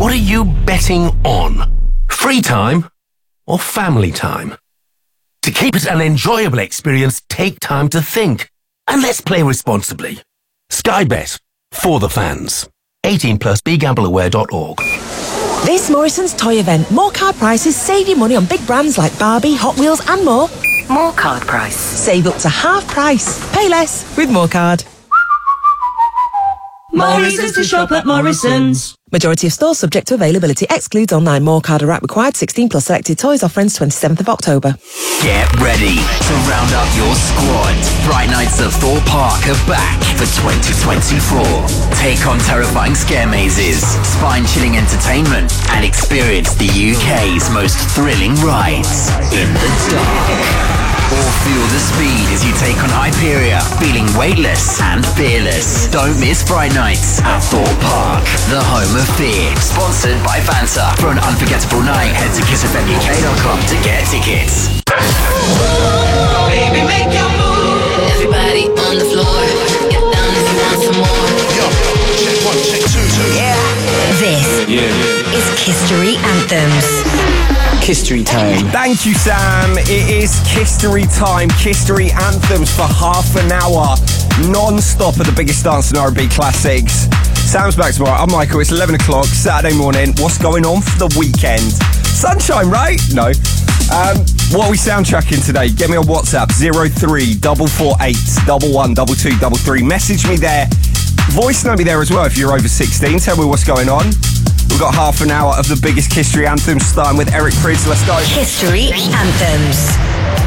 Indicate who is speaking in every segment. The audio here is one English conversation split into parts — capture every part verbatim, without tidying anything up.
Speaker 1: What are you betting on? Free time or family time? To keep it an enjoyable experience, take time to think. And let's play responsibly. Sky Bet. For the fans. eighteen plus, be gamble aware dot org.
Speaker 2: This Morrison's toy event, more card prices save you money on big brands like Barbie, Hot Wheels and more.
Speaker 3: More card price.
Speaker 2: Save up to half price. Pay less with More Card.
Speaker 4: Morrison's to shop at Morrison's.
Speaker 2: Majority of stores subject to availability. Excludes online. More Card or app required. sixteen plus selected toys. Offer ends twenty-seventh of October.
Speaker 5: Get ready to round up your squad. Bright Nights at Thorpe Park are back for twenty twenty-four. Take on terrifying scare mazes, spine-chilling entertainment, and experience the U K's most thrilling rides in the dark. Or feel the speed as you take on Hyperia, feeling weightless and fearless. Don't miss Bright Nights at Thorpe Park, the home of fear. Sponsored by Fanta. For an unforgettable night, head to kiss f m u k dot com to get tickets.
Speaker 4: Baby, make your move.
Speaker 3: Everybody on the floor. Get down if you want some more.
Speaker 1: Yo, check one, check two, two.
Speaker 3: Yeah. This
Speaker 1: Yeah, yeah.
Speaker 3: is History Anthems.
Speaker 6: History time.
Speaker 7: Thank you, Sam. It is History time. History Anthems for half an hour, non-stop of the biggest dance and R and B classics. Sam's back tomorrow. I'm Michael. It's eleven o'clock, Saturday morning. What's going on for the weekend? Sunshine, right? No. Um, what are we soundtracking today? Get me on WhatsApp, zero three four four eight one one two two three three. Message me there. Voice note me there as well if you're over sixteen. Tell me what's going on. We've got half an hour of the biggest history anthems, starting with Eric Prydz. Let's go.
Speaker 3: History Anthems.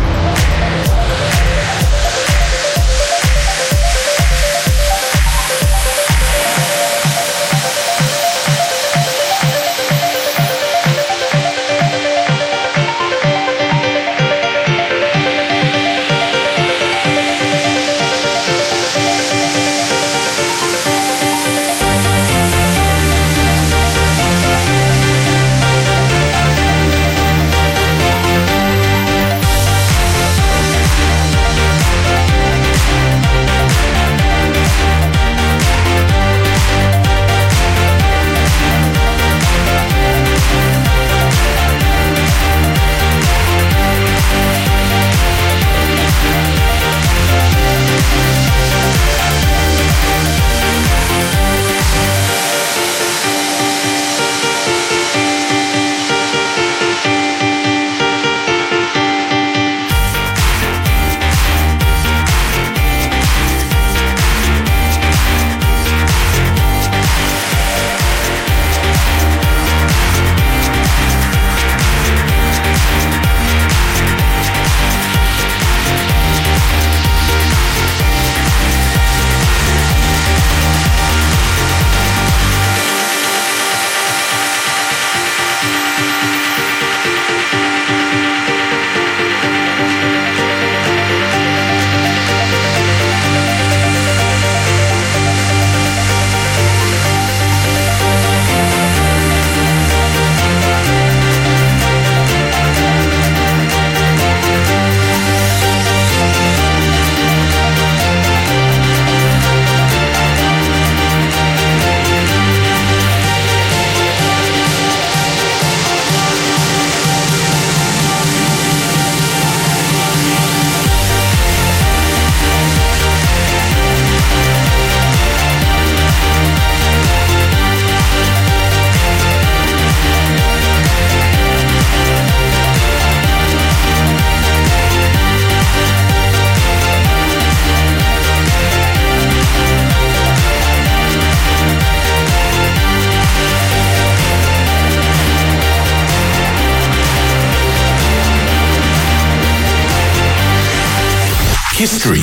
Speaker 1: History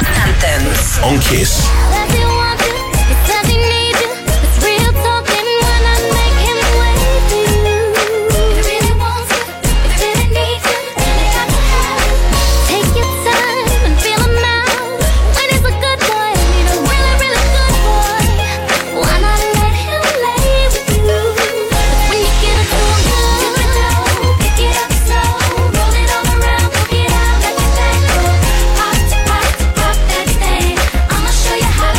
Speaker 3: Anthems
Speaker 1: on Kiss.
Speaker 8: Show you how.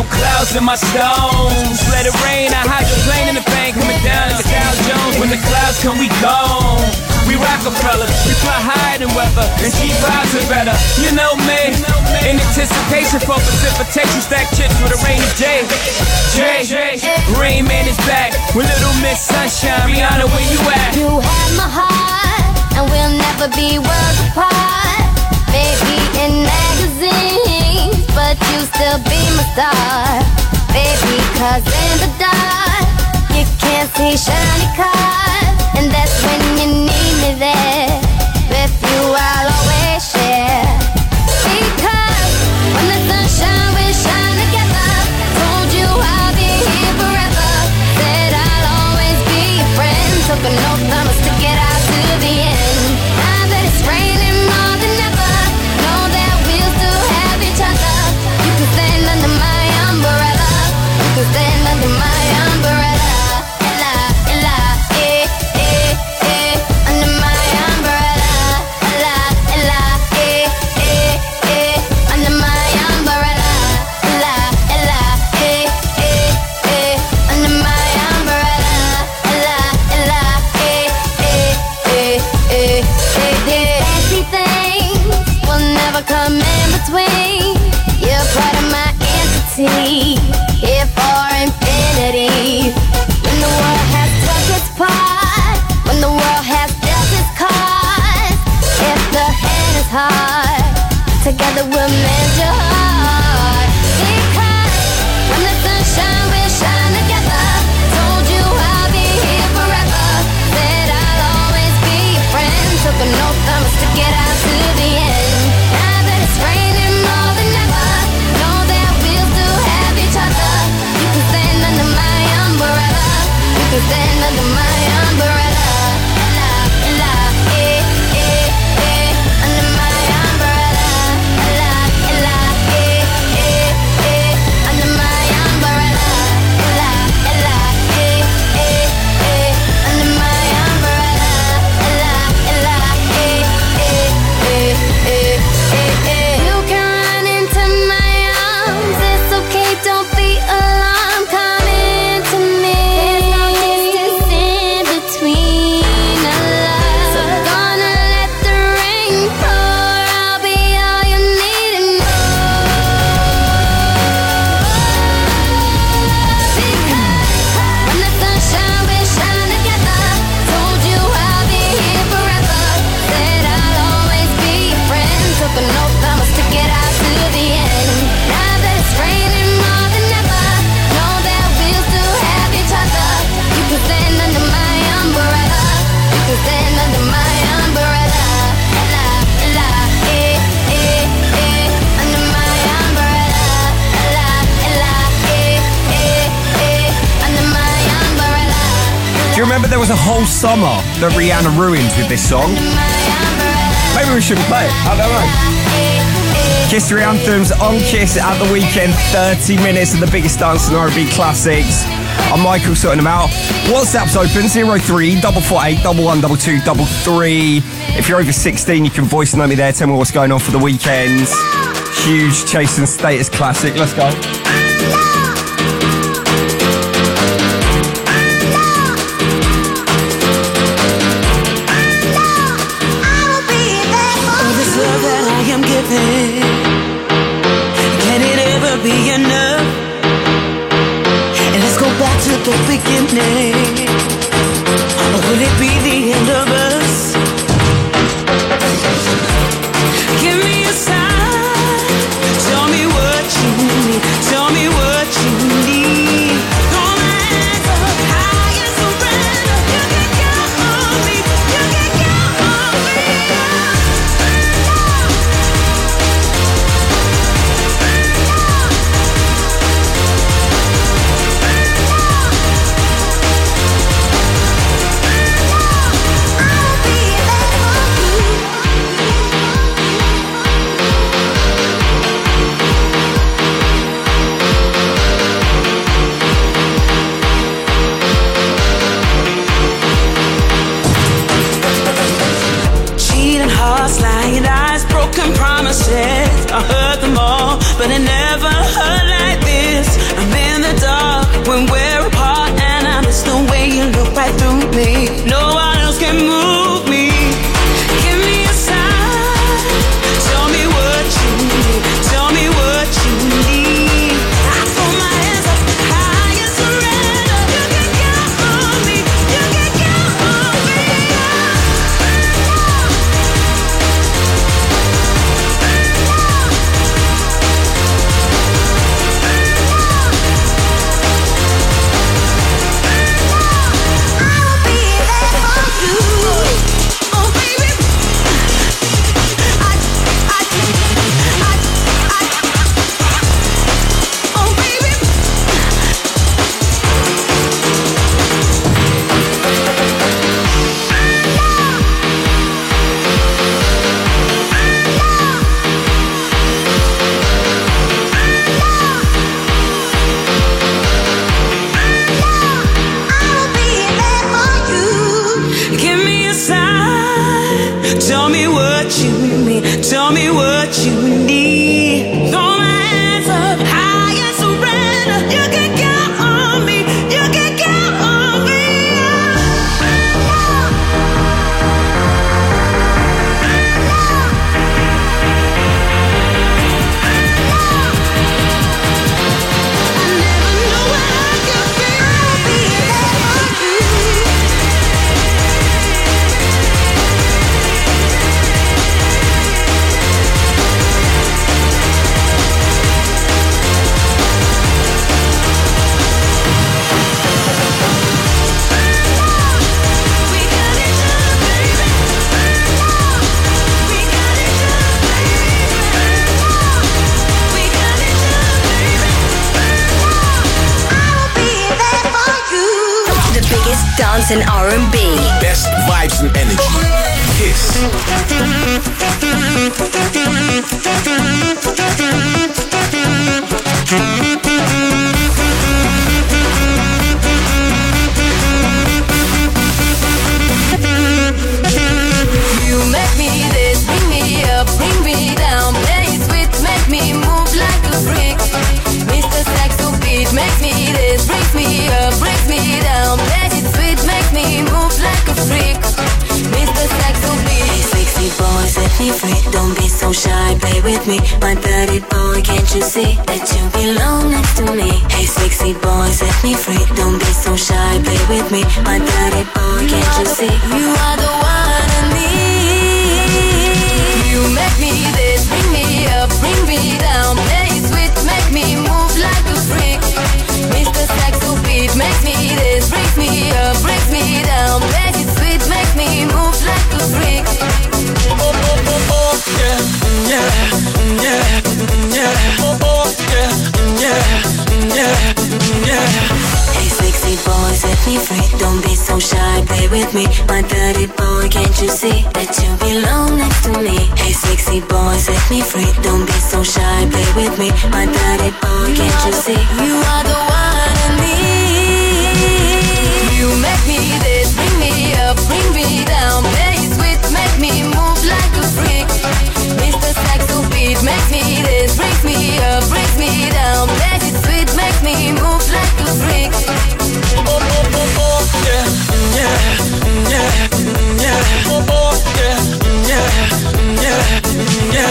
Speaker 8: clouds in my stones. Let it rain, I hydroplane in the bank, coming down like the Dow Jones. When the clouds come, we gone. We Rockefeller, we fly higher than weather, and cheap vibes are better. You know me, in anticipation for precipitation, stack chips with a rainy day. Jay, Rain Man is back with Little Miss Sunshine. Rihanna, where you at?
Speaker 9: You have my heart, and we'll never be worlds apart. Maybe in magazines, but you still be my star. Baby, cause in the dark, you can't see shiny cars, and that's when you need me there. With you I'll always share. Because when the sun shines, we shine together. Told you I'll be here forever. Said I'll always be your friend. Took an oath, I'ma stick it out to the end. Now that it's raining more than ever, know that we'll still have each other. You can stand under my umbrella. You can stand under my umbrella. Ella, Ella, eh, eh, eh. Under my umbrella. Ella, Ella, eh, eh, eh. Under my umbrella. Ella, Ella, eh, eh, eh. Under my umbrella. Ella, Ella, eh, eh, eh, eh, eh, eh. Fancy things will never come in between. You're part of my entity, here for infinity. When the world has took its part, when the world has dealt its cards, if the hand is hard, together we'll mend your heart. Because when the sun shines, we shine together. Told you I'll be here forever. Said I'll always be your friend. Took an oath, I'ma stick it out to the end. Now that it's raining more than ever, know that we'll still have each other. You can stand under my umbrella. You can stand under my umbrella. Ella, Ella, eh, eh, eh. Under my umbrella. Ella, Ella, eh, eh, eh. Under my umbrella. Ella, Ella, eh, eh, eh. Under my umbrella. Ella, Ella, eh, eh, eh, eh, eh, eh. You can run into my arms. It's okay, don't be alarmed. Come into me. There's no distance in between us. So gonna let the rain pour. I'll be all you need and more. Because when the sun shines, we shine together. Told you I'll be here forever. Said I'll always be your friend. Took an oath, I'ma stick it out to the end. Now that it's raining more than ever, know that we'll still have each other. You can stand under my umbrella. You can stand under my umbrella. Ella, Ella, eh, eh, eh. Under my umbrella. Ella, Ella, eh, eh, eh. Under my umbrella.
Speaker 7: Do you remember there was a whole summer that Rihanna ruined with this song? Maybe we shouldn't play it. I don't know. History Anthems on Kiss at the weekend. thirty minutes of the biggest dance and R and B classics. I'm Michael, sorting them out. WhatsApp's open, zero three four four eight one one two two three three. If you're over sixteen, you can voice note me there. Tell me what's going on for the weekend. Huge Chase and Status classic. Let's go.
Speaker 4: All this love that I am giving, can it ever be enough? And let's go back to the beginning. Or will it be the end of us? Give me a sign. Tell me what you need. Tell me what tell me what you need. Throw my hands up high and surrender. You can count on me. You can count on me. I never knew what I could be. I'll be there for you.
Speaker 10: Dance and R and B.
Speaker 1: Best vibes and energy. Kiss.
Speaker 9: You make me this, bring me up, bring me down. Play it sweet, make me move like a freak. Mister Saxo beat makes me this, brings me up, brings me down. Play it sweet, makes me move like a freak. Mister Saxo beat.
Speaker 11: Hey, sexy boy, set me free. Don't be so shy, play with me. My dirty boy, can't you see that you belong next to me? Hey, sexy boy, set me free. Don't be so shy, play with me. My dirty boy, can't you see?
Speaker 9: You are the one I need. You make me this, bring me up, bring me down. Play it sweet, make me move like a freak. Mister Saxo beat makes me this, brings me up, brings me down. Play it sweet, makes me move like a freak.
Speaker 8: Oh, oh, oh, oh, yeah, yeah, yeah, yeah. Oh, oh, yeah, yeah, yeah, yeah.
Speaker 11: Hey, sexy boy, set me free. Don't be so shy, play with me. My dirty boy, can't you see that you belong next to me? Hey, sexy boy, set me free. Don't be so shy, play with me. My dirty boy, can't you see?
Speaker 9: You are the one I need. You make me this, bring me up, bring me down. Play it sweet, make me move like a freak. Mister Saxo beat makes me this, brings me up, brings me down. Play it sweet, makes me move like a freak.
Speaker 8: Oh, oh, oh, oh, yeah, yeah, yeah, yeah. Oh, oh, yeah, yeah, yeah, yeah,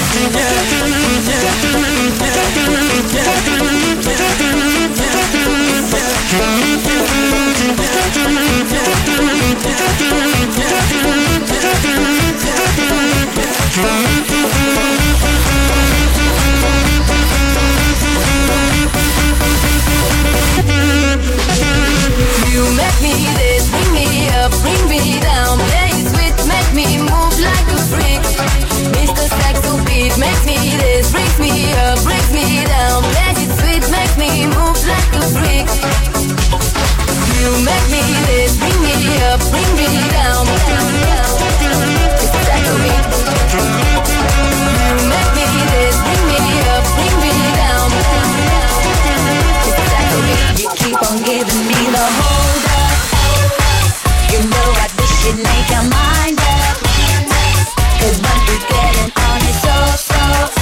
Speaker 9: You make me this, bring me up, bring me down. Play it sweet, make me move like a freak. Mister Saxo beat makes me this, brings me up, brings me down. Play it sweet, make me move like a freak. You make me this, bring me up, bring me down. Mister Saxo beat. You make me this, bring me up, bring me down. Mister Saxo beat.
Speaker 11: You keep on giving me the hold up. You know I wish you'd make your mind up. Cause once we getting on it so, so,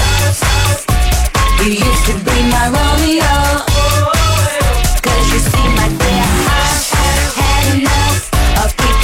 Speaker 11: you used to be my Romeo. Cause you seem like where I had enough of people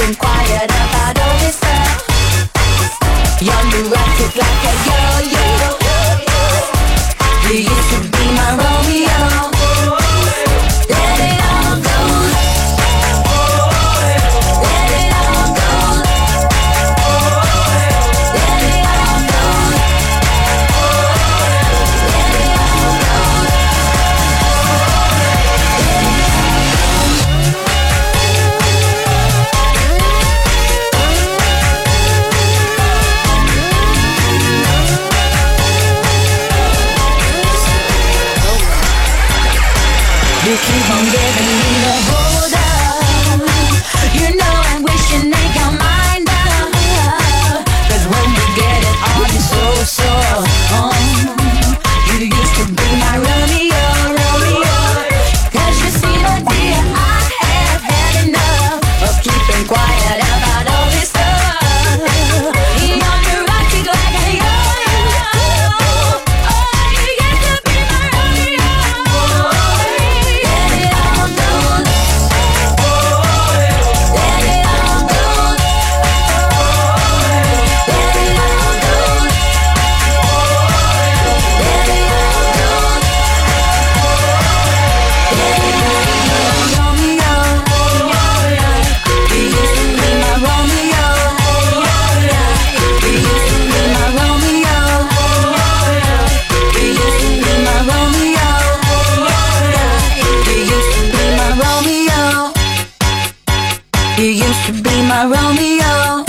Speaker 4: He used to be my Romeo.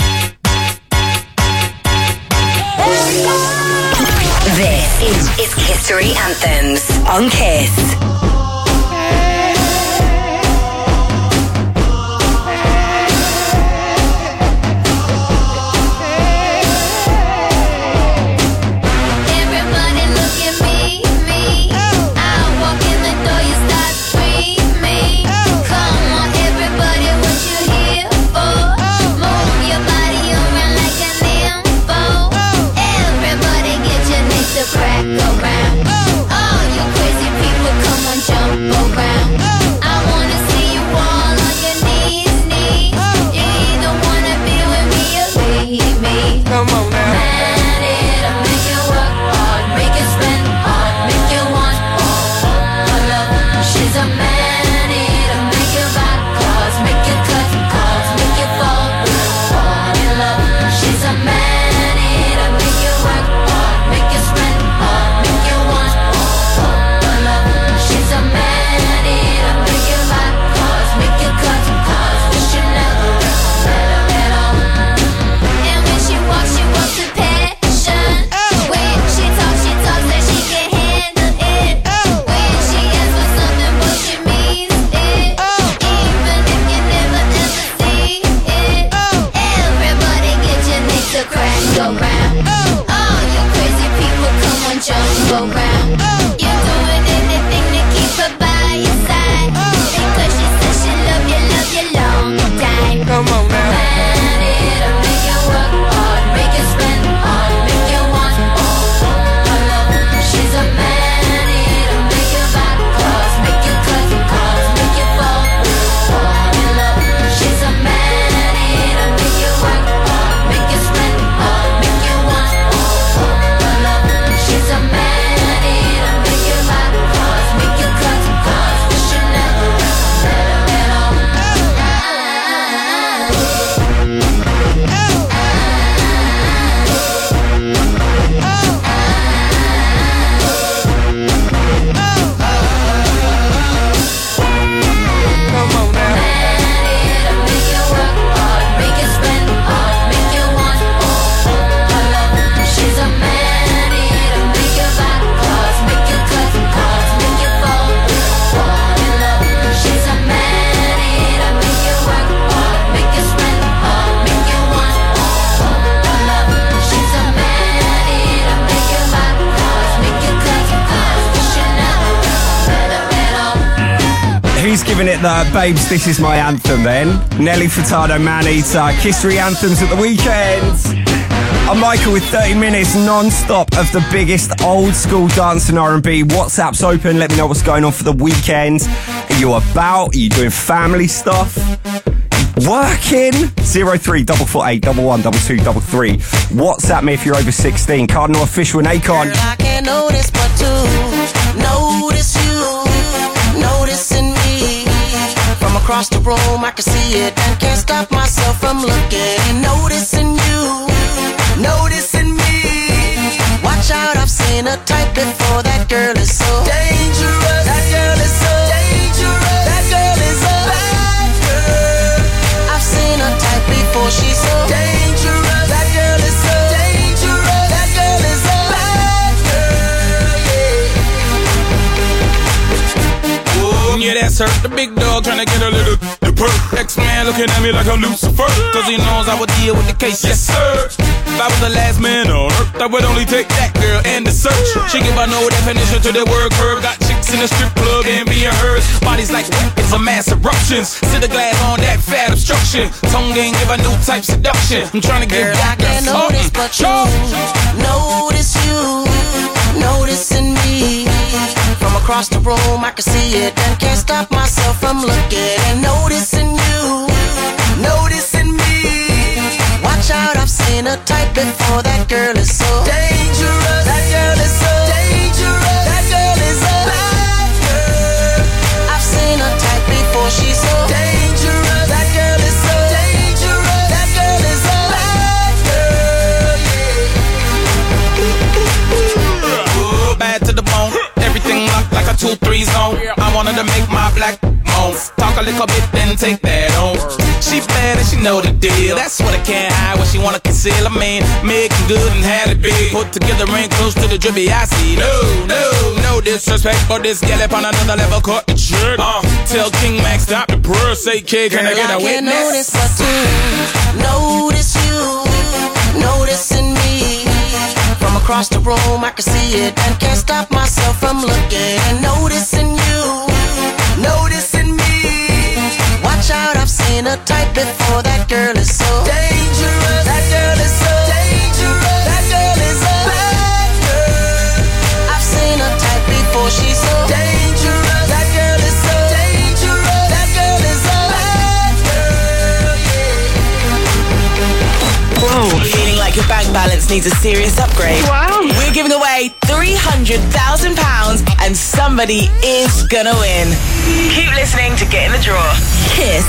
Speaker 10: This is, is History Anthems on Kiss.
Speaker 9: Crack around. All you crazy people, come on, jump around. I wanna see you all on your knees, knees. You either wanna be with me or leave me.
Speaker 8: Come on now.
Speaker 9: Man, it'll make you work hard, make you spend hard, make you want more love. She's a man, it'll make you buy cars, make you cut cars, make you fall fall in love. She's a man, it'll make you work hard, make you spend hard, make you want more love. She's a man, it'll make you buy cars, make you cut cars, but you never let her at all. And when she walks, she walks with passion. When she talks, she talks that she can handle it. When she asks for something, but she means it. Even if you never ever see it. Everybody get your knees to crack around. All you crazy people, come on, jump around. You're doing anything to keep her by your side. Because she said she love you, love you long time.
Speaker 8: Come on now.
Speaker 9: Man, it'll make you work hard, make you spend hard, make you want more love. She's a man, it'll make you buy cars, make you cut cars, make you fall fall in love. She's a man, it'll make you work hard, make you spend hard, make you want more love. She's a man, it'll make you buy cars, make you cut cars, but you never let her at all.
Speaker 8: Come on now.
Speaker 9: Man, it'll make you work hard, make you spend hard, make you want more love. She's a man, it'll make you buy cars, make you cut cars, make you fall fall in love. She's a man, it'll make you work hard, make you spend hard, make you want more love. She's a man, it'll make you buy cars, make you cut cars, but you never let her at all.
Speaker 7: Who's giving it the babes? This is my anthem then. Nelly Furtado, Maneater, History Anthems at the weekend. I'm Michael with thirty minutes non-stop of the biggest old school dance and R and B. WhatsApp's open. Let me know what's going on for the weekend. Are you about? Are you doing family stuff? Working? zero three four four eight one one two two three three. WhatsApp me if you're over sixteen. Cardinal Official and Akon.
Speaker 12: Girl, I can't notice but to notice you, noticing me. From across the room I can see it and can't stop myself from looking and noticing you, noticing me. Watch out, I've seen a type before. That girl is so dangerous. That girl is so dangerous. That girl is a bad girl. I've seen a type before. She's so dangerous. That girl is so dangerous. That girl is a bad girl. Yeah.
Speaker 8: Oh, yeah, that's her. The big dog trying to get a little the perk. X-Man looking at me like I'm Lucifer. Cause he knows I would deal with the case, yes sir. If I was the last man on earth, I would only take that girl and the search. She give her no definition to the word curve. Got chicks in the strip club and being hers. Bodies like weapons of mass eruptions. Sit the glass on that fat obstruction. Tongue ain't give a new type seduction. I'm trying to get
Speaker 12: Girl, I can't notice but you, notice you, noticing me. From across the room I can see it and can't stop myself from looking and noticing you, noticing me. Watch out, I've seen a type before. That girl is so dangerous. That girl is so dangerous. That girl is a bad girl. I've seen a type before. She's so dangerous. That girl is so dangerous. That girl is a bad girl. Yeah.
Speaker 8: Ooh, bad to the bone. Everything locked like a two three zone. I wanted to make my black moan. Talk a little bit, then take that on. She bad know the deal. That's what I can't hide, what she wanna conceal. I mean, making good and had it big. Put together ring close to the drippy I see. No, no, no disrespect, but this gal up on another level caught the trick. Uh, tell King Max stop the purr, say kid, can I get a
Speaker 12: I can't
Speaker 8: witness?
Speaker 12: notice but to notice you, noticing me. From across the room I can see it and can't stop myself from looking and noticing you, noticing me. Watch out, I've seen a type before. That girl is so dangerous. That girl is so dangerous. That girl is a bad girl. I've seen a type before. She's so dangerous. That girl is so dangerous. That girl is a bad girl. Yeah.
Speaker 13: Whoa. Feeling like your bank balance needs a serious upgrade? Wow. We're giving away three hundred thousand pounds and somebody is gonna win. Keep listening to get in the draw. Kiss.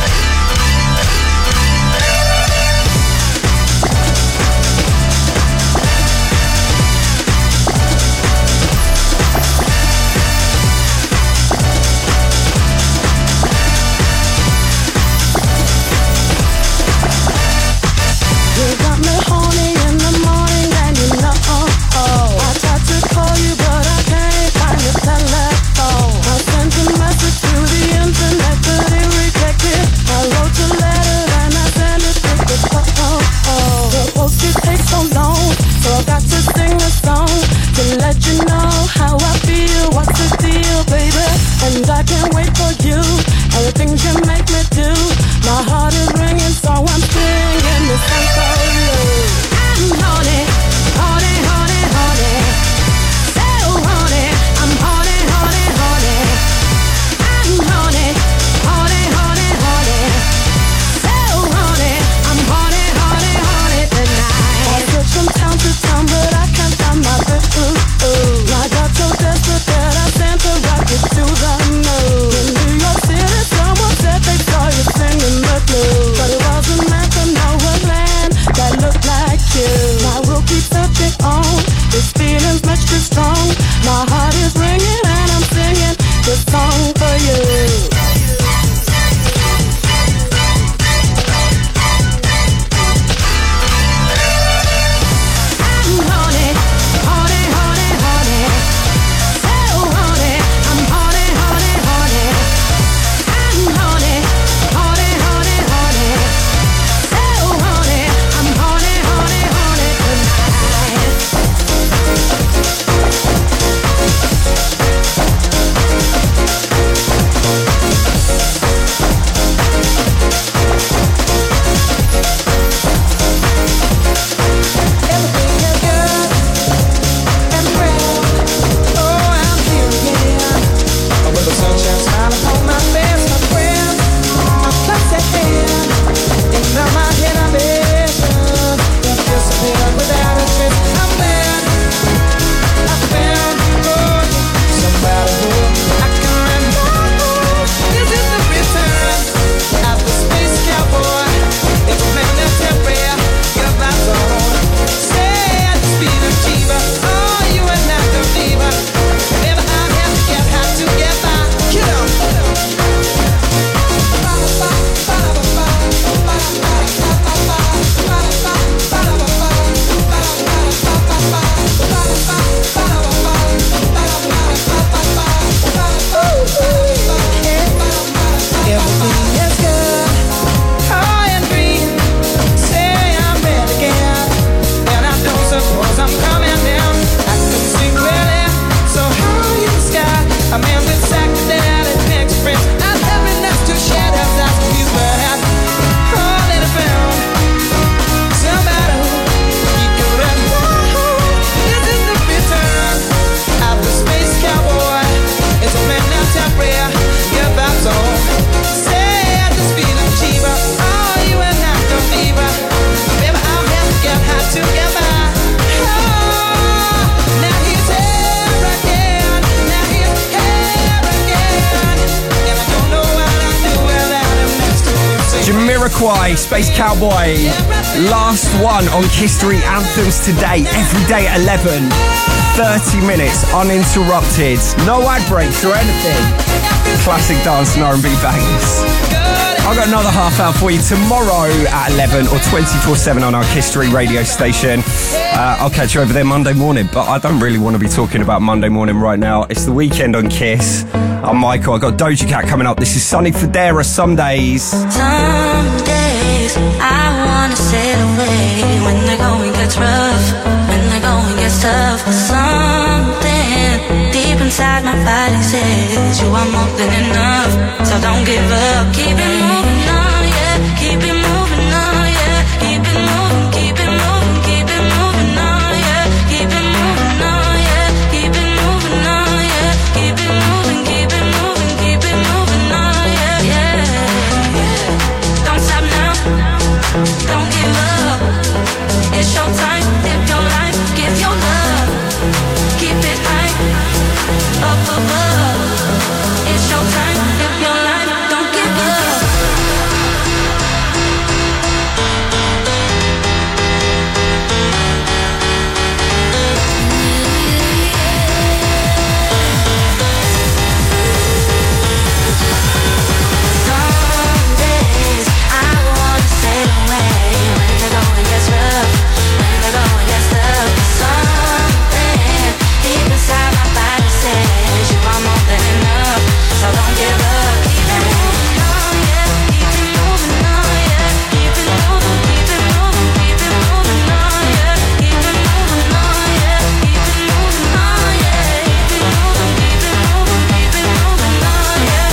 Speaker 4: You got me horny in the morning and you know I tried to call you but I can't find your telephone. I sent a message to the internet but it rejected. I wrote a letter and I sent it to the phone. The postage takes so long, so I got to sing a song to let you know how I feel. What's the deal, baby? And I can't wait for you. All the things you make me do. My heart is ringing, so I'm singing this song for you. I'm horny, horny, horny, horny. So horny, I'm horny, horny, horny. I'm horny, horny, horny, horny. So horny, I'm horny, horny, horny tonight. I switch from town to town, but I can't find my boo. I got so desperate that I sent a rocket to the moon. In New York City, someone said they saw you singing the blues, but it wasn't meant to know a land that looked like you. I will keep searching on. This feeling's much too strong. My heart is ringing and I'm singing this song for you. I'm horny, horny, horny, horny. So horny, I'm horny, horny, horny. I'm horny, horny, horny, horny. So horny, I'm horny, horny, horny tonight. Everything is good and grand. Oh, I'm here again. With the sunshine smiling on my face, my friend. My clock's at hand. And now my inhibition just disappeared without a trace. I'm mad. I found oh, somebody who I can rely. This is the return of the space cowboy. It's a man that's temporary. Your vibes on. Stay at the speed of Jiva. Oh, you are not the diva. Never I have to get hot to get by. Get on. Everything is good. High and green. Say I'm red again. And I don't suppose I'm coming down. I can sing really so high in the sky. A man with psychedelic express. I'm having enough to shadows. That's what he's bad. Oh, then I found somebody who you could rely. This is the return of the space cowboy. It's a man now temporary. Your vibes on. Say at the speed of Jiva. Oh, you are not the diva. Baby, I'll have to get hot to get by. Oh, now he's here again. Now he's here again. And I don't know what I'd do without him next to me.
Speaker 7: Jamiroquai, Space Cowboy. Last one on Kiss three Anthems today, every day at eleven. thirty minutes uninterrupted. No ad breaks or anything. Classic dance and R and B bangers. I've got another half hour for you tomorrow at eleven or twenty-four seven on our Kiss three radio station. Uh, I'll catch you over there Monday morning, but I don't really want to be talking about Monday morning right now. It's the weekend on Kiss. I'm Michael. I've got Doja Cat coming up. This is Sunny Federa, Some Days.
Speaker 11: Some days I wanna sail away when the going gets rough, when the going gets tough. Something deep inside my body says you are more than enough, so don't give up. Keep it moving on, yeah. Keep it moving on, yeah. Keep it moving, keep it moving, keep it moving on, yeah. Keep it moving on, yeah. Keep it moving on, yeah. Keep it moving, keep it moving, keep it moving on, yeah, yeah. Don't stop now, don't give up. It's your time, live your life, give your love. Keep it high, up above. It's your time, live your life, don't give up. Some days I wanna sail away when the going gets rough, when the going gets tough. Something deep inside my body says you are more than enough, so don't give up. Keep it moving on, yeah. Keep it moving on, yeah. Keep it moving, keep it moving, keep it moving on, yeah. Keep it moving on, yeah. Keep it moving on, yeah. Keep it moving, keep it moving, keep it moving on, yeah.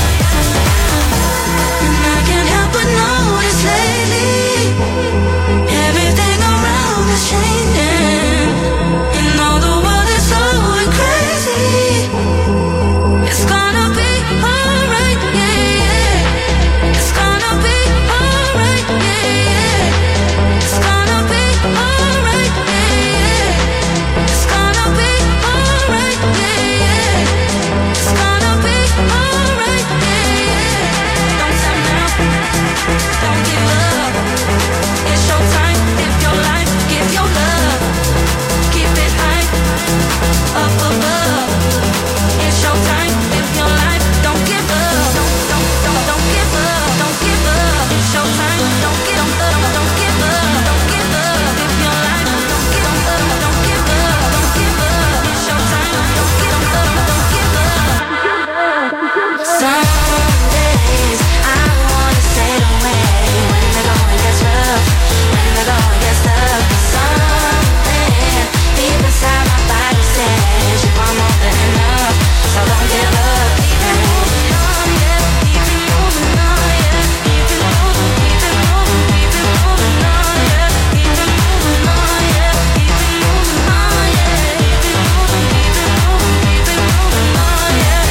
Speaker 11: And I can't help but notice lately everything around is changing. You know the world is so crazy. It's gonna be alright, yeah, yeah. It's gonna be alright, yeah, yeah. It's gonna be alright, yeah, yeah. It's gonna be alright, yeah, yeah. It's gonna be alright, yeah, yeah. Don't stop now, don't give up. It's your time, live your life, give your love. Keep it high, up above. It's your time, live your life, don't give up. Don't, don't, don't, don't give up, don't give up. It's your time, don't give up, don't give up, don't give up. Live your life, don't give up, don't give up, don't give up. It's your time, don't give up, don't give up. Some days I wanna sail away when the going gets rough, when the going gets tough. Something deep inside my body says you are more than enough, so don't give up. Keep it moving on, yeah. Keep it moving on, yeah. Keep it moving, keep it moving, keep it moving on, yeah. Keep it moving on, yeah. Keep it moving on, yeah. Keep it moving, keep it moving, keep it moving on, yeah,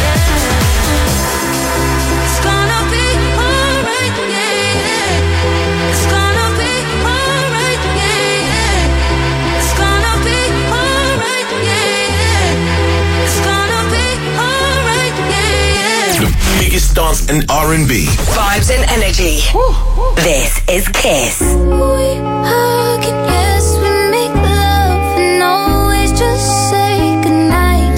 Speaker 11: yeah. It's gonna be alright, yeah, yeah. It's gonna be alright, yeah, yeah. It's gonna be alright, yeah, yeah. It's gonna be alright, yeah, yeah.
Speaker 1: The biggest dance and R and B.
Speaker 10: Vibes and energy. This is Kiss.
Speaker 11: We hug and yes, we make love and always just say goodnight.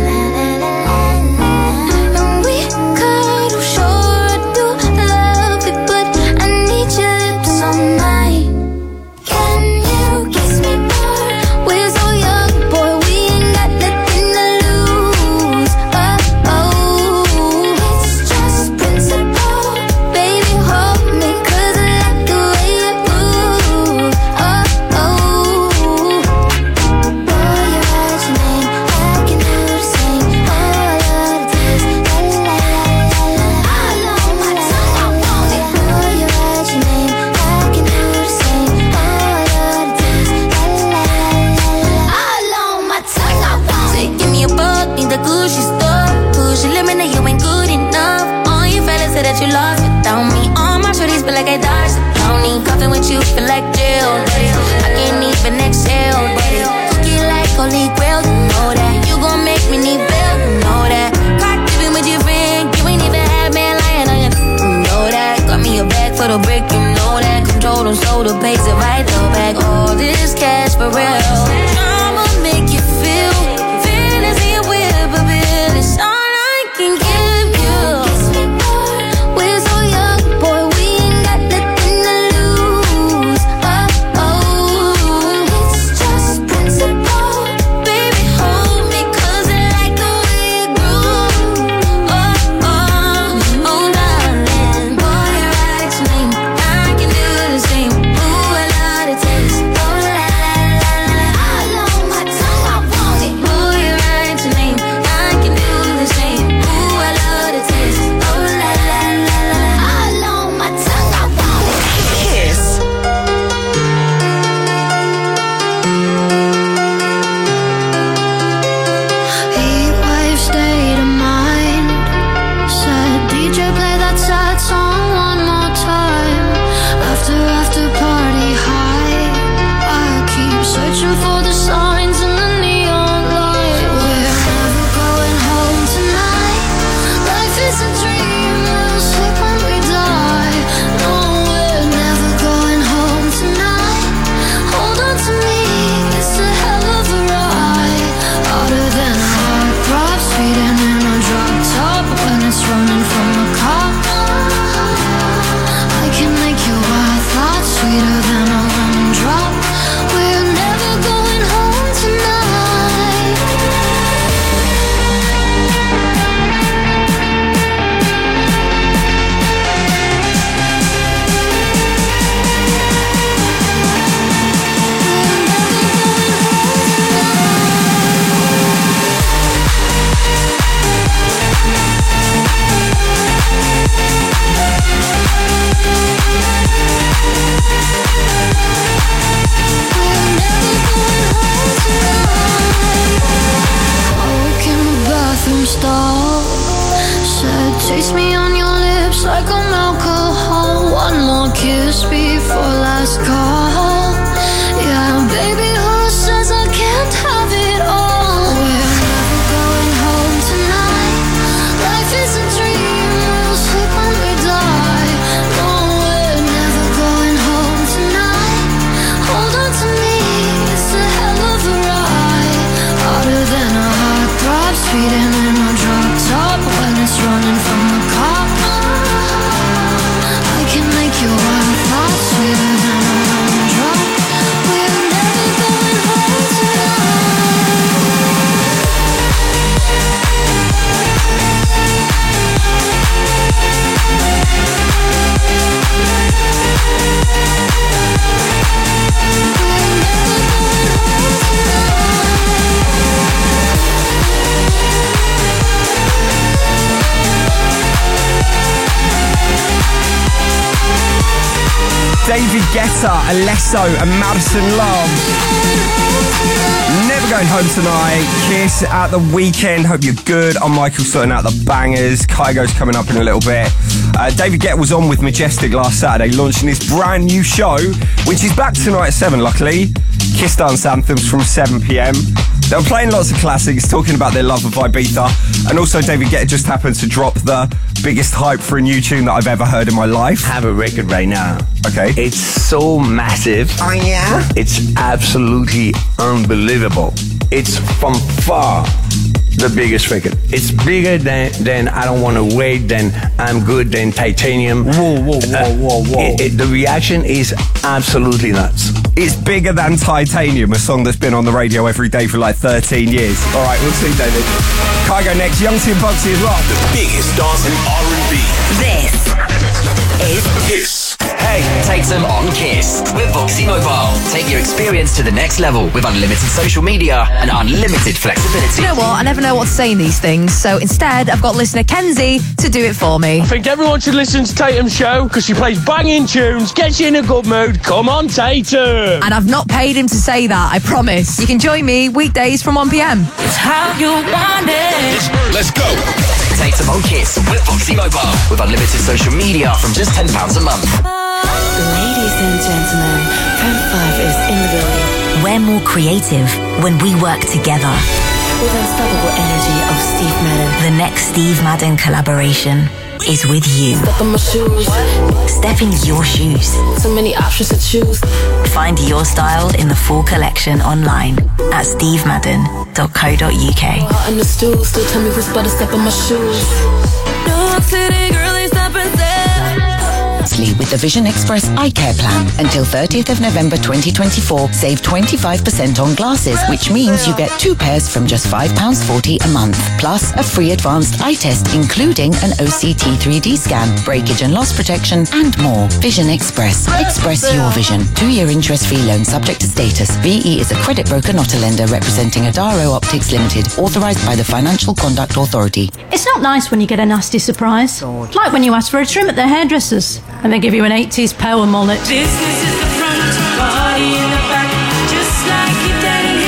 Speaker 11: And we cuddle, sure I do love it, but I need your lips all night. Can you kiss me more? We're so young, boy, we ain't got nothing to lose. Oh, oh, it's just principle. Baby, hold me, 'cause I like the way you move. Oh, oh, boy, you write your name, I can do the same. All of the days, la la la la la. All on my tongue, I want it. Boy, you write your name, I can do the same. All of the days, la la la la la. All on my tongue, I want it. Say, give me a bug, need the Gucci stuff. Push your limit, that you ain't good enough. All you fellas say that you lost without me. All my shorties feel like I dodged the county. Coughing with you feel like jail, daddy. I can't even exhale, daddy. Cookie like holy grail, you know that. You gon' make me need bail, you know that. Caught dipping with your friend, you ain't even had man lying on you, you know that. Got me a bag for the brick, you know that. Control them, so the pace it right though back. All this cash for real. I'ma make you feel fantasy with a bill. It's all I can give you. Kiss me more. We're so young, boy, we ain't got
Speaker 14: first before last call. Yeah, baby, who says I can't have it all? We're never going home tonight. Life is a dream, we'll sleep when we die. No, we're never going home tonight. Hold on to me, it's a hell of a ride. Harder than a heart throb, speeding in a drop top when it's running from the cops. I can make your heart throb sweeter than a lemon drop. We're never going home
Speaker 7: David Guetta, Alesso and Madison Love. Never going home tonight. Kiss at the weekend. Hope you're good. I'm Michael, sorting out the bangers. Kygo's coming up in a little bit. Uh, David Guetta was on with Majestic last Saturday, launching his brand new show, which is back tonight at seven, luckily. Kiss Dance Anthems from seven p.m. They were playing lots of classics, talking about their love of Ibiza. And also David Guetta just happened to drop the biggest hype for a new tune that I've ever heard in my life.
Speaker 15: I have a record right now.
Speaker 7: Okay.
Speaker 15: It's so massive.
Speaker 7: Oh, yeah?
Speaker 15: It's absolutely unbelievable. It's from far the biggest record. It's bigger than, than I Don't Want to Wait, than I'm Good, than Titanium.
Speaker 7: Whoa, whoa, whoa, whoa, whoa.
Speaker 15: It, it, the reaction is absolutely nuts.
Speaker 7: It's bigger than Titanium, a song that's been on the radio every day for like thirteen years. All right, we'll see, David. Kygo next, Young T and Bugsy as well.
Speaker 1: The biggest dance in R and B.
Speaker 10: This is
Speaker 1: Kiss.
Speaker 5: Hey, take some on Kiss with Voxy Mobile. Take your experience to the next level with unlimited social media and unlimited flexibility.
Speaker 16: You know what? I never know what to say in these things, so instead I've got listener Kenzie to do it for me.
Speaker 8: I think everyone should listen to Tatum's show because she plays banging tunes, gets you in a good mood. Come on, Tatum.
Speaker 16: And I've not paid him to say that, I promise. You can join me weekdays from one p.m.
Speaker 14: It's how you want it.
Speaker 1: Let's go.
Speaker 5: Take some on Kiss with Voxy Mobile with unlimited social media from just ten pounds a month.
Speaker 11: Ladies and gentlemen, Ten five is in the building.
Speaker 10: We're more creative when we work together.
Speaker 11: With unstoppable energy of Steve Madden.
Speaker 10: The next Steve Madden collaboration is with you.
Speaker 11: Step in my shoes.
Speaker 10: Step in your shoes.
Speaker 11: So many options to choose.
Speaker 10: Find your style in the full collection online at steve madden dot co dot uk.
Speaker 11: Hot in the stew, still tell me who's better step in my shoes. New York City girlies step and step.
Speaker 17: With the Vision Express Eye Care Plan. Until thirtieth of November twenty twenty-four, save twenty-five percent on glasses, which means you get two pairs from just five pounds forty a month. Plus, a free advanced eye test, including an O C T three D scan, breakage and loss protection, and more. Vision Express. Express your vision. Two-year interest-free loan subject to status. V E is a credit broker, not a lender, representing Adaro Optics Limited, authorised by the Financial Conduct Authority.
Speaker 18: It's not nice when you get a nasty surprise. Like when you ask for a trim at the hairdressers and they give you an eighties power mullet.
Speaker 14: Business is the front, party in the back, just like your dad and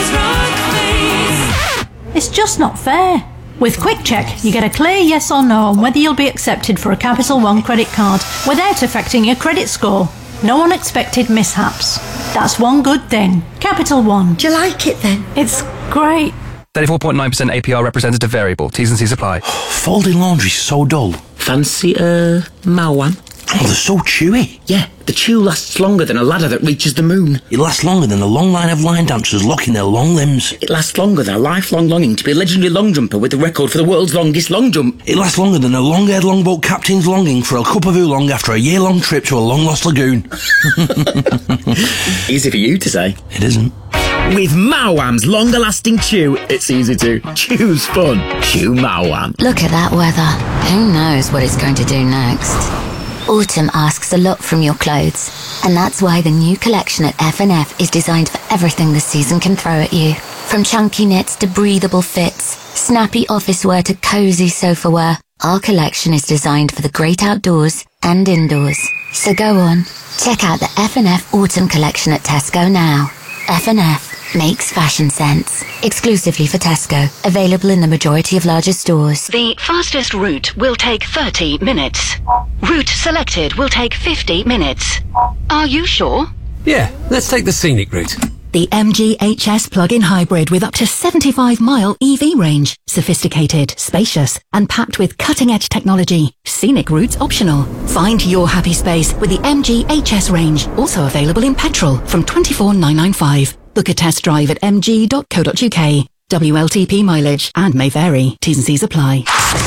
Speaker 14: his rock face.
Speaker 18: It's just not fair. With Quick Check, you get a clear yes or no on whether you'll be accepted for a Capital One credit card without affecting your credit score. No unexpected mishaps. That's one good thing. Capital One.
Speaker 19: Do you like it then?
Speaker 18: It's great.
Speaker 20: thirty-four point nine percent A P R representative variable. T's and C's apply.
Speaker 1: Folding laundry's so dull.
Speaker 6: Fancy a uh, Malwan?
Speaker 1: Oh, they're so chewy.
Speaker 6: Yeah, the chew lasts longer than a ladder that reaches the moon.
Speaker 1: It lasts longer than the long line of line dancers locking their long limbs.
Speaker 6: It lasts longer than a lifelong longing to be a legendary long jumper with the record for the world's longest long jump.
Speaker 1: It lasts longer than a long-haired longboat captain's longing for a cup of oolong after a year-long trip to a long-lost lagoon.
Speaker 6: Easy for you to say.
Speaker 1: It isn't.
Speaker 6: With Malwam's longer-lasting chew, it's easy to choose fun. Chew Malwam.
Speaker 10: Look at that weather. Who knows what it's going to do next? Autumn asks a lot from your clothes, and that's why the new collection at F and F is designed for everything the season can throw at you. From chunky knits to breathable fits, snappy office wear to cozy sofa wear, our collection is designed for the great outdoors and indoors. So go on, check out the F and F Autumn collection at Tesco now. F and F, makes fashion sense. Exclusively for Tesco. Available in the majority of larger stores.
Speaker 19: The fastest route will take thirty minutes. Route selected will take fifty minutes. Are you sure?
Speaker 21: Yeah, let's take the scenic route.
Speaker 22: The M G H S plug-in hybrid with up to seventy-five mile E V range. Sophisticated, spacious, and packed with cutting-edge technology. Scenic routes optional. Find your happy space with the M G H S range. Also available in petrol from twenty-four thousand nine hundred ninety-five. Book a test drive at m g dot co dot u k. W L T P mileage and may vary. T's and C's apply.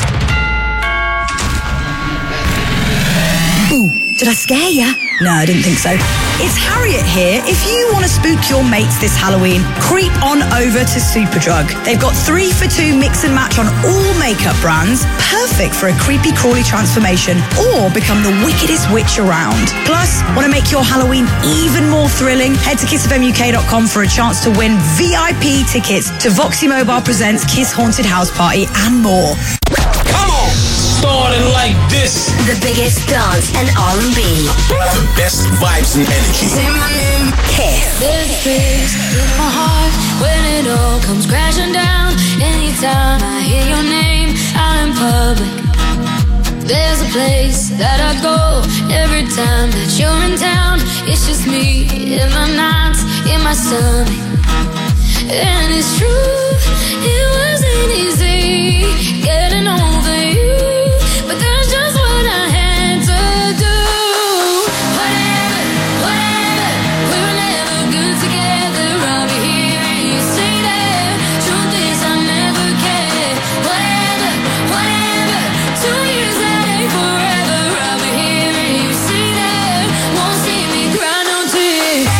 Speaker 23: Ooh, did I scare ya? No, I didn't think so. It's Harriet here. If you want to spook your mates this Halloween, creep on over to Superdrug. They've got three for two mix and match on all makeup brands, perfect for a creepy crawly transformation or become the wickedest witch around. Plus, want to make your Halloween even more thrilling? Head to kiss f m u k dot com for a chance to win V I P tickets to Voxy Mobile Presents Kiss Haunted House Party and more.
Speaker 8: Come on! Starting like this.
Speaker 9: The biggest dance and R and B.
Speaker 8: The best vibes and energy.
Speaker 9: Say my name, Kiss.
Speaker 14: There's a place in my heart when it all comes crashing down. Anytime I hear your name out in public, there's a place that I go every time that you're in town. It's just me in my nights, in my stomach. And it's true, it wasn't easy getting over you, but that's just what I had to do. Whatever, whatever, we were never good together. I'll be here and you say that. Truth is I never cared. Whatever, whatever, two years ain't forever. I'll be here and you say that. Won't see me cry no tears.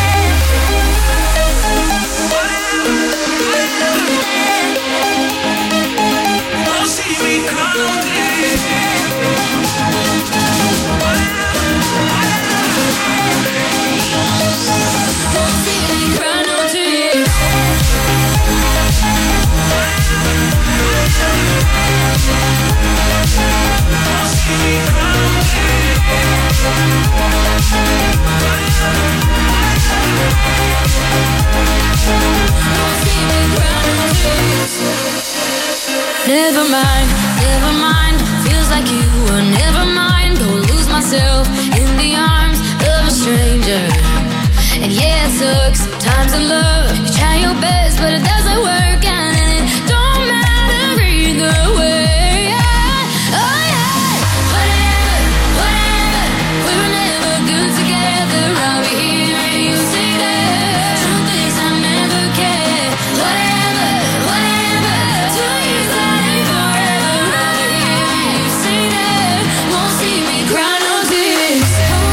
Speaker 14: Never mind, never mind. Feels like you were never mine. Go lose myself in the arms of a stranger. And yeah, it sucks sometimes in love. You try your best, but it doesn't work, and it don't matter either way. Yeah. Oh yeah. Whatever, whatever. We were never good together. I'll be here and you say that. Truth is I never cared. Whatever, whatever. Two years ain't forever. I'll be here and you say that. Won't see me cry no tears.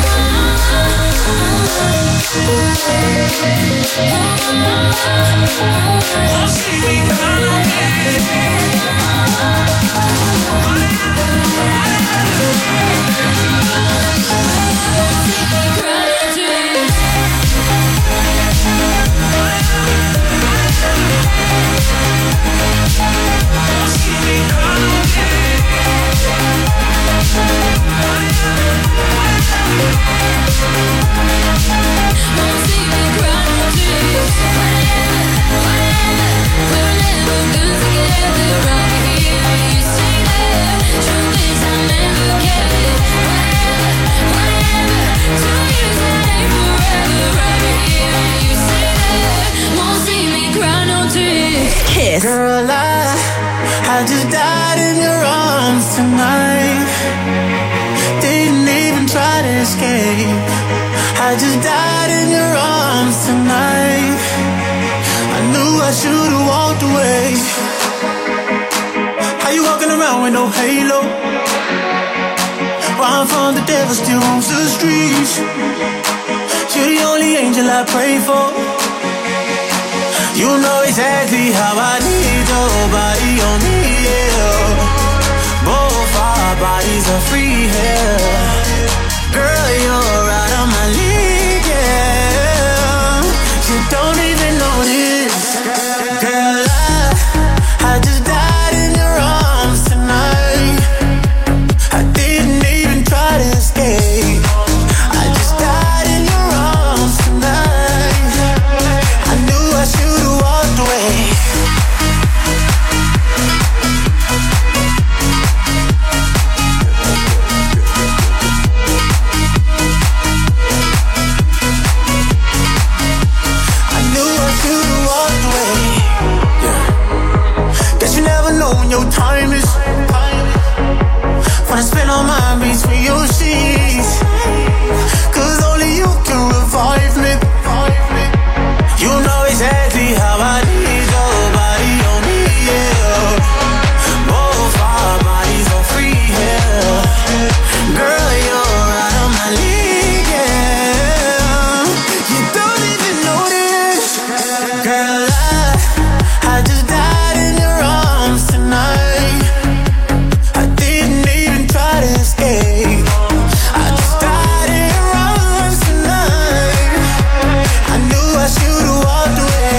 Speaker 14: Won't see me cry no
Speaker 23: Kiss.
Speaker 12: Girl, I, I just died in your arms tonight. Didn't even try to escape. I just died in your arms tonight. I knew I should've walked away. How you walking around with no halo? Where I'm from, the devil still roams the streets. You're the only angel I pray for. You know exactly how I need your body on me, yeah. Both our bodies are free here. Girl, you're out of my league, yeah. You don't even notice. Girl, I, I just died in your arms tonight. I didn't even try to escape. I just died in your arms tonight. I knew I should've
Speaker 2: your time is. Wanna spend all my beats for your sheets. Cause only you can revive me. You know exactly how I need your body on me, yeah. Both our bodies are free, yeah. Girl, you're out of my league, yeah. You don't even notice. Girl, I, I just died in your arms tonight. I didn't even try to escape. I just died in your arms tonight. I knew I should've walked away.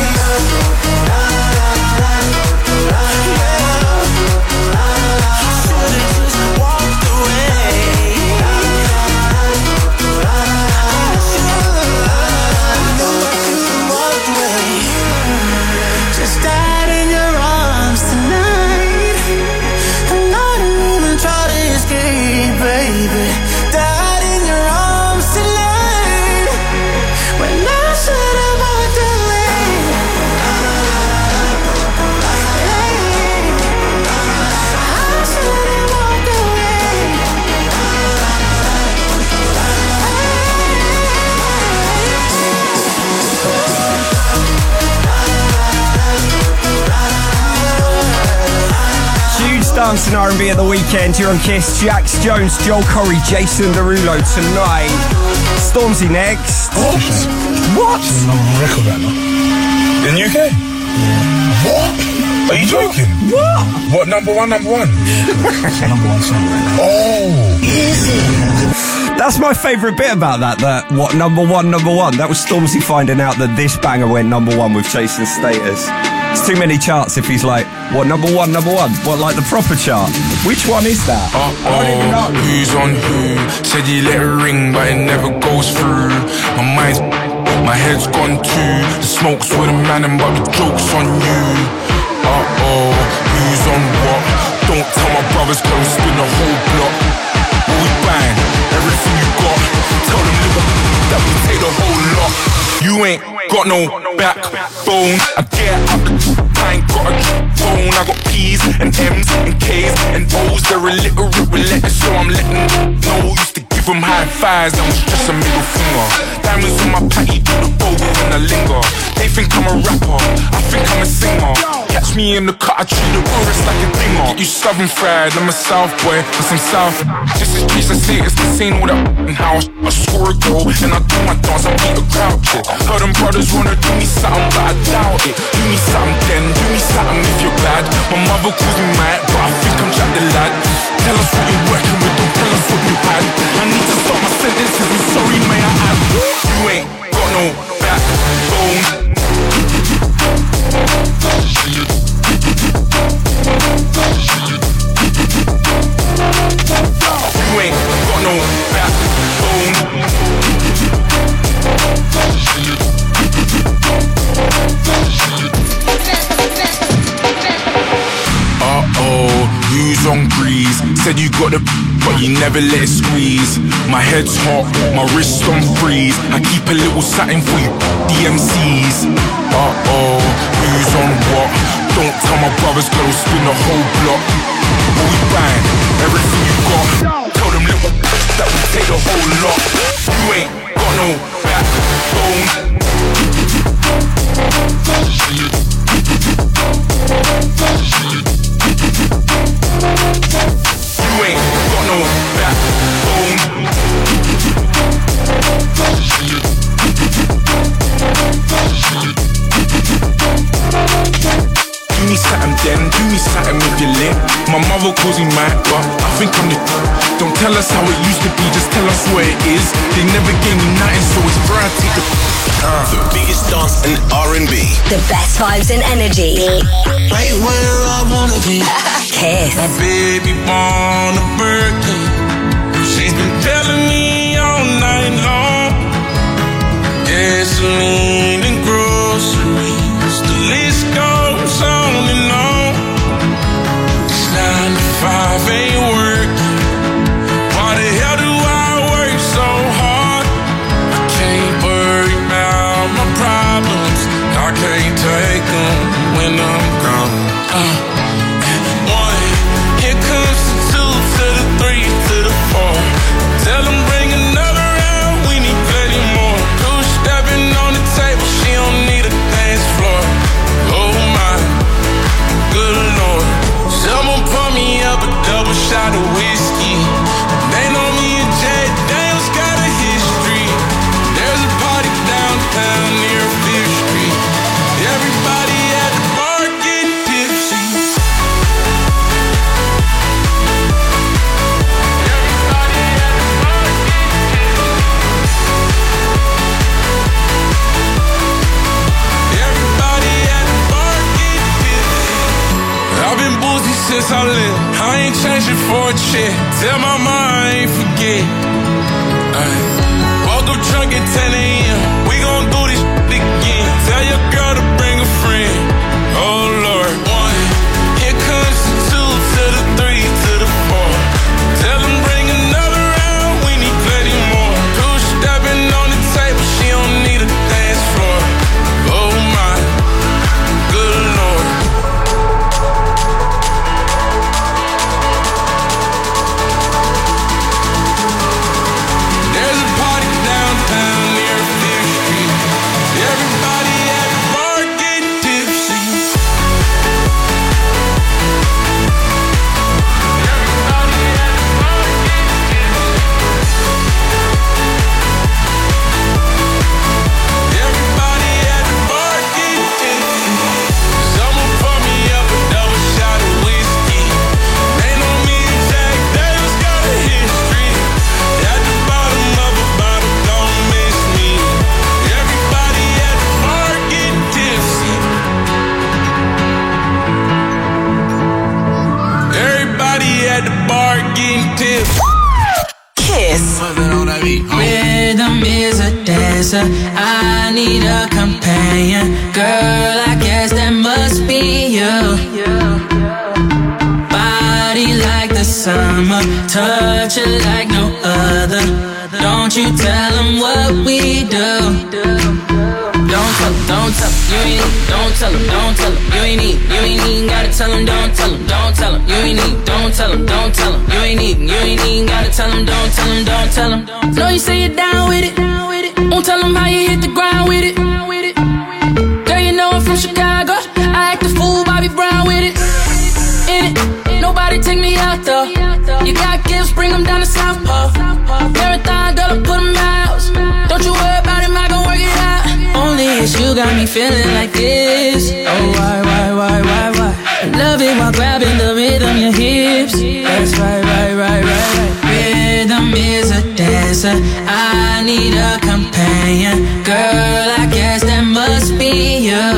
Speaker 2: Should've just walked away. Should've walked away. Just died in your arms tonight. And I didn't even try to escape, baby. Died in your arms tonight. When I should've walked away. I should've walked away.
Speaker 7: Huge dance and R and B at the weekend. You're on Kiss. Jax Jones, Joel Corey, Jason Derulo tonight. Stormzy next.
Speaker 3: What?
Speaker 7: What?
Speaker 3: Number record right now. In U K? What? Are you joking?
Speaker 7: What?
Speaker 3: What, number one, number one? It's number one song right now. Oh. Is it?
Speaker 7: That's my favourite bit about that, that what, number one, number one. That was Stormzy finding out that this banger went number one with Jason's status. It's too many charts if he's like, what, number one, number one? What, like the proper chart? Which one is that? I don't even know.
Speaker 3: Who's on who? Said you let it ring, but it never goes through. My mind's, my head's gone too. The smoke's with a man, and but the joke's on you. Uh-oh, who's on what? Don't tell my brothers, go spin the whole block. We bang, everything you got. Tell them nigga that we take the whole lot. You ain't got no backbone. I get up, I ain't got a phone. I got P's and M's and K's and O's. They're illiterate with letters, so I'm letting know. Used to give them high fives, that was just a middle finger. Diamonds on my patty, do the bowl when I linger. They think I'm a rapper, I think I'm a singer. Catch me in the cut, I treat the chorus like a dinger. You southern fried, I'm a south boy, but some south. Just in case I say it's the same with a f***ing house. I score a goal, and I do my dance, I beat a crowd chick. Heard them brothers wanna do me something, but I doubt it. Do me something then, do me something if you're bad. My mother calls me mad, but I think I'm Jack the lad. Tell us what you're working with, don't tell us what you had. I need to start my sentences, I'm sorry may I add. You ain't got no backbone. You ain't got no backbone. Uh-oh, who's on grease? Said you got the but you never let it squeeze. My head's hot, my wrist on freeze. I keep a little something for you D M Cs. Uh-oh, who's on what? Don't tell my brothers, go spin the whole block. We bang, everything you got. Tell them little that we take the whole lot. You ain't got no backbone. You ain't got no backbone. Do me something then, do me something if you're lit. My mother calls me mad, but I think I'm the. Don't tell us how it used to be, just tell us where it is. They never gave me nothing, so it's where I take the.
Speaker 13: Uh, the biggest dance in R and B.
Speaker 24: The best vibes and energy.
Speaker 2: Right where I wanna be.
Speaker 24: Kiss.
Speaker 3: My baby born a birthday. She's been telling me all night long. Gasoline and groceries, the list goes on and on. It's nine to five ain't working. Why the hell do I work so hard? I can't worry about my problems. I can't take them when I'm gone. Uh, one since I left. I ain't changing for a check. Tell my mom I ain't forget. Ay. Woke up drunk at ten a.m. We gon' do this shit again. Tell your girl to bring a friend. Oh Lord. One. Here comes the two to the three to the four. Tell them bring another round. We need plenty more. Two stepping on the table. She don't need a dance floor. Oh my good Lord. There's a party downtown near Fifth Street. Everybody at the bar getting tipsy. Everybody at the bar getting tipsy. Everybody at the bar getting tipsy. Someone pour me up a double shot of whiskey. They know me and Jack Davis got a history. At the bottom of a bottle, don't miss me. Everybody at the bar getting tipsy. Everybody at the bar getting tipsy.
Speaker 24: Kiss.
Speaker 8: Rhythm is a dancer. I need a companion. Girl, I guess that must be you. Body like the summer, touch it like no other. Don't you tell them what we do. Don't tell them, don't tell them, you ain't need. Don't tell them, don't tell them, you ain't need. You ain't even gotta tell them, don't tell them, don't tell them, you ain't need. Don't tell them, don't tell them, you ain't need. You ain't even gotta tell them, don't tell them, don't tell them. Know you say you're down with it. Won't tell them how you hit the ground with it. Girl, you know I'm from Chicago. I act a fool, Bobby Brown with it. In it, nobody take me out though. You got gifts, bring them down to South Pole. Marathon, girl, I put them out. Don't you worry about him, I gon' work it out. Only it's you got me feeling like this. Oh, why, why, why, why, why? I love it while grabbing the rhythm, your hips. That's right, right, right, right, right. Rhythm is a dancer. I need a companion. Girl, I guess that must be you.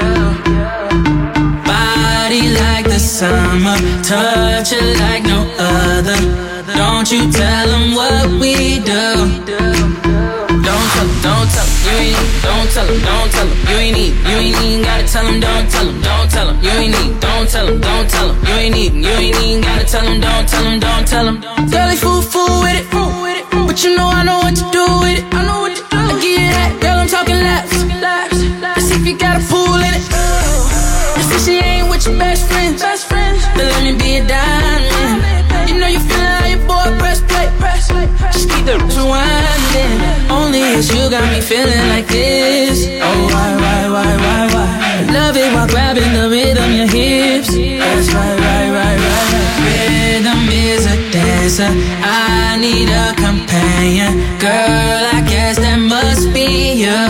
Speaker 8: Body like the summer, touch it like no other. Don't you tell them what we do. Don't tell them, don't tell them, you ain't need. Don't tell them, don't tell them, you ain't need. You ain't even gotta tell them, don't tell them, don't tell them, you ain't need. Don't tell them, don't tell them, you ain't need. You ain't even gotta tell them, don't tell them, don't tell them. Girl, they fool, fool with it, but you know I know what to do with it. I know what to do. I give you that, girl, I'm talking laps. Let's see if you got a pool in it. Let's see she ain't with your best friends. Then let me be a diamond. You know you feeling like your boy press play. Just keep the rewinding. Only it's you got me feeling like this. Oh, why, why, why, why, why? I love it while grabbing the rhythm, your hips. That's right, right, right, right, right. Rhythm is a dancer. I need a companion. Girl, I guess that must be you.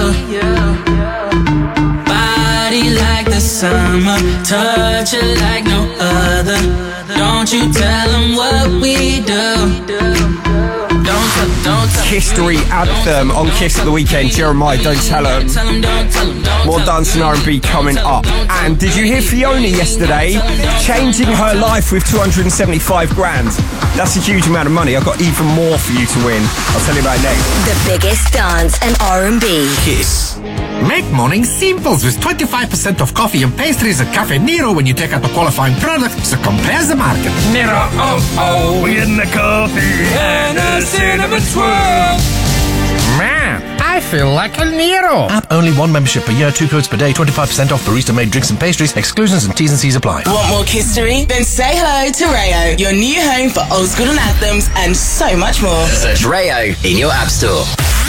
Speaker 8: Body like the summer, touch it like no other. Don't you tell them what we do. Don't tell them, don't tell them.
Speaker 7: History anthem on Kiss at the weekend. Jeremiah, don't tell them. More dance and R and B coming up. And did you hear Fiona yesterday changing her life with two hundred seventy-five grand? That's a huge amount of money. I've got even more for you to win. I'll tell you about it next.
Speaker 24: The biggest dance and R and B.
Speaker 4: Kiss. Make morning simple with twenty-five percent off coffee and pastries at Cafe Nero when you take out a qualifying product, so compare the market.
Speaker 5: Nero, oh, oh, in the coffee and a cinnamon swirl.
Speaker 4: Man, I feel like a Nero.
Speaker 1: App only one membership per year, two codes per day, twenty-five percent off barista-made drinks and pastries, exclusions and T's and C's apply.
Speaker 15: Want more history? Then say hello to Rayo, your new home for old school and anthems and so much more.
Speaker 16: Search Rayo in your app store.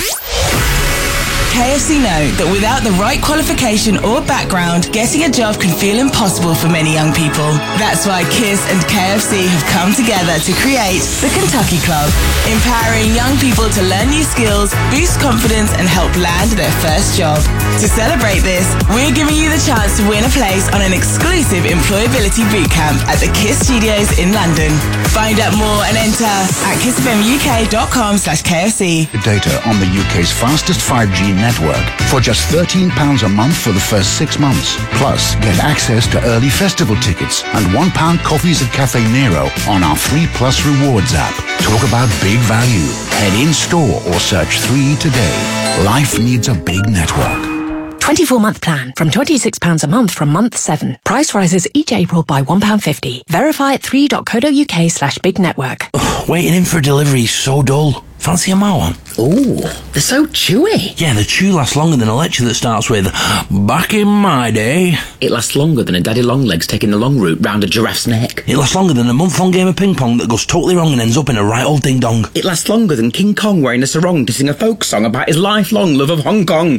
Speaker 15: K F C know that without the right qualification or background, getting a job can feel impossible for many young people. That's why KISS and K F C have come together to create the Kentucky Club, empowering young people to learn new skills, boost confidence, and help land their first job. To celebrate this, we're giving you the chance to win a place on an exclusive employability bootcamp at the KISS Studios in London. Find out more and enter at kissfmuk.com slash KFC.
Speaker 25: Data on the U K's fastest five G
Speaker 11: network for just thirteen pounds a month for the first six months. Plus, get access to early festival tickets and one pound coffees at Cafe Nero on our three Plus Rewards app. Talk about big value. Head in-store or search three today. Life needs a big network.
Speaker 17: twenty-four month plan from twenty-six pounds a month from month seven. Price rises each April by one pound fifty. Verify at three dot co dot uk slash big network.
Speaker 18: Ugh, waiting in for delivery is so dull. Fancy a Mao one?
Speaker 6: Ooh, they're so chewy.
Speaker 18: Yeah, the chew lasts longer than a lecture that starts with, back in my day.
Speaker 6: It lasts longer than a daddy longlegs taking the long route round a giraffe's neck.
Speaker 18: It lasts longer than a month-long game of ping-pong that goes totally wrong and ends up in a right old ding-dong.
Speaker 6: It lasts longer than King Kong wearing a sarong to sing a folk song about his lifelong love of Hong Kong.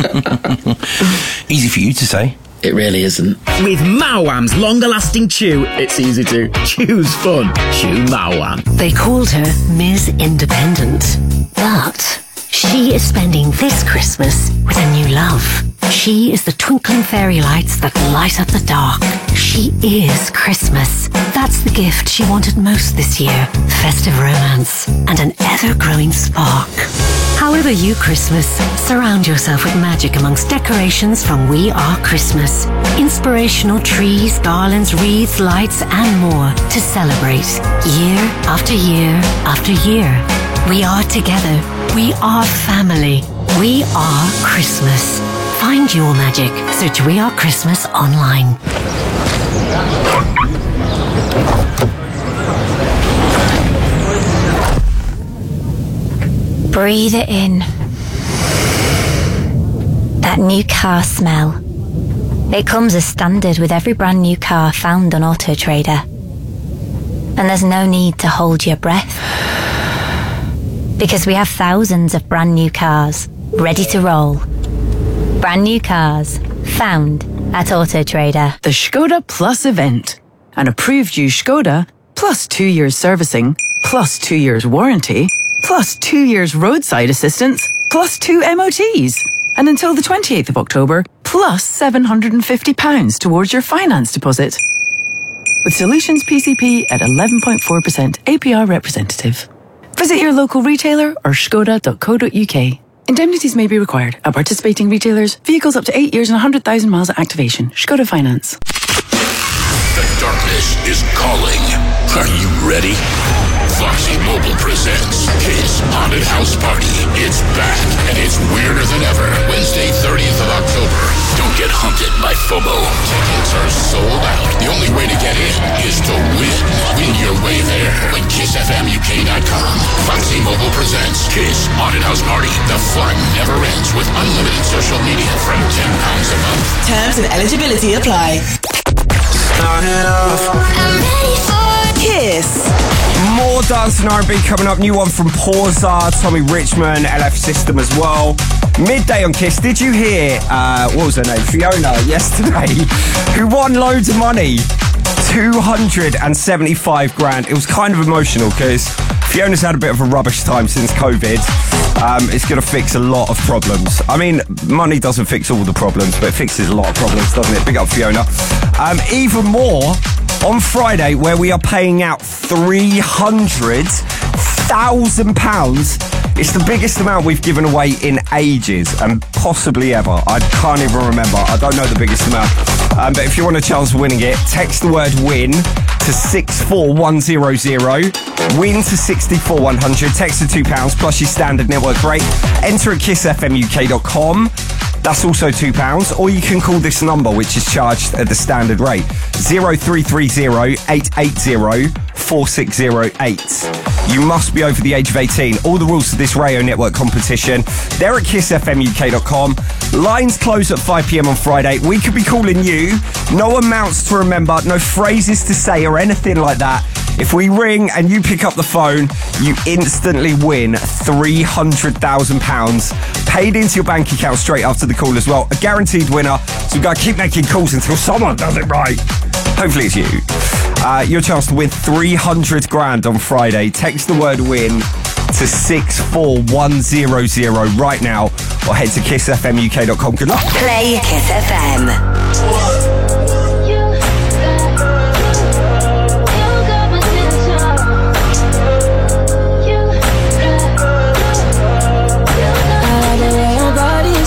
Speaker 18: Easy for you to say.
Speaker 6: It really isn't. With Mawam's longer-lasting chew, it's easy to. Chew's fun. Chew Mawam.
Speaker 20: They called her Miz Independent, but she is spending this Christmas with a new love. She is the twinkling fairy lights that light up the dark. She is Christmas. That's the gift she wanted most this year. Festive romance and an ever-growing spark. However you Christmas, surround yourself with magic amongst decorations from We Are Christmas. Inspirational trees, garlands, wreaths, lights and more to celebrate year after year after year. We are together. We are family. We are Christmas. Find your magic. Search We Are Christmas online.
Speaker 25: Breathe it in. That new car smell. It comes as standard with every brand new car found on Auto Trader. And there's no need to hold your breath. Because we have thousands of brand new cars ready to roll. Brand new cars found at Auto Trader.
Speaker 26: The Skoda Plus event. An approved used Skoda, plus two years servicing, plus two years warranty, plus two years roadside assistance, plus two M O Ts. And until the twenty-eighth of October, plus seven hundred fifty pounds towards your finance deposit. With Solutions P C P at eleven point four percent A P R representative. Visit your local retailer or skoda dot co dot uk. Indemnities may be required at participating retailers. Vehicles up to eight years and one hundred thousand miles at activation. Skoda Finance.
Speaker 13: The darkness is calling. Are you ready? Foxy Mobile presents Kiss Haunted House Party. It's back, and it's weirder than ever. Wednesday, thirtieth of October. Don't get hunted by FOMO. Tickets are sold out. The only way to get in is to win. Win your way there at kiss f m u k dot com. Foxy Mobile presents Kiss Haunted House Party. The fun never ends with unlimited social media from ten pounds a month.
Speaker 15: Terms and eligibility apply.
Speaker 13: Start it off.
Speaker 15: I'm ready for Kiss.
Speaker 7: More dance and R and B coming up. New one from Porza, Tommy Richmond, L F System as well. Midday on Kiss. Did you hear, uh, what was her name? Fiona, yesterday, who won loads of money? two hundred seventy-five grand. It was kind of emotional because Fiona's had a bit of a rubbish time since COVID. Um, it's going to fix a lot of problems. I mean, money doesn't fix all the problems, but it fixes a lot of problems, doesn't it? Big up Fiona. Um, even more, on Friday, where we are paying out three hundred thousand pounds. It's the biggest amount we've given away in ages, and possibly ever. I can't even remember. I don't know the biggest amount. Um, but if you want a chance of winning it, text the word WIN to six four one zero zero. WIN to six four one zero zero. Text to two pounds plus your standard network rate. Enter at kiss f m u k dot com. That's also two pounds. Or you can call this number, which is charged at the standard rate. zero three three zero eight eight zero four six zero eight. You must be over the age of eighteen. All the rules to this radio network competition, they're at kiss f m u k dot com. Lines close at five p m on Friday. We could be calling you. No amounts to remember, no phrases to say or anything like that. If we ring and you pick up the phone, you instantly win three hundred thousand pounds paid into your bank account straight after the call as well. A guaranteed winner. So we've got to keep making calls until someone does it right. Hopefully it's you. Uh, your chance to win three hundred grand on Friday. Text the word WIN to six four one zero zero right now or head to kiss f m u k dot com. Good luck.
Speaker 24: Play Kiss F M.
Speaker 14: Body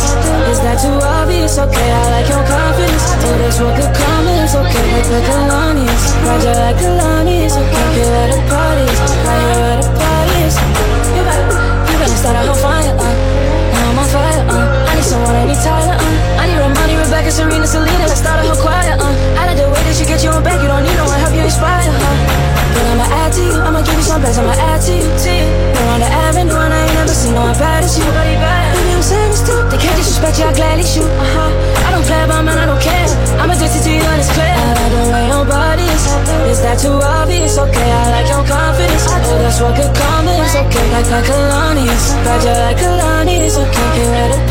Speaker 14: like Alani's. Ride you like Alani's. Okay, you at the parties. Ride you at the parties. You better, you better start a whole fire, uh. Now I'm on fire, uh. I need someone, I need Tyler, uh. I need Romani, Rebecca, Serena, Selena. Let's start a whole choir, uh. I like the way that you get you on back. You don't need no one, help you inspire, huh? But I'ma add to you, I'ma give you some best, I'ma add to you, to you. We're on the avenue and I ain't never seen no one bad as you. Nobody bad. Baby, I'm saying this too. They can't disrespect you, I gladly shoot, uh-huh. I don't play about man, I don't care. I'm addicted to you and it's clear. I like the way your body is. Is that too obvious? Okay, I like your confidence. Oh, that's what good confidence. Okay, like like Alani's. Ride you like Alani's. Okay, you ready?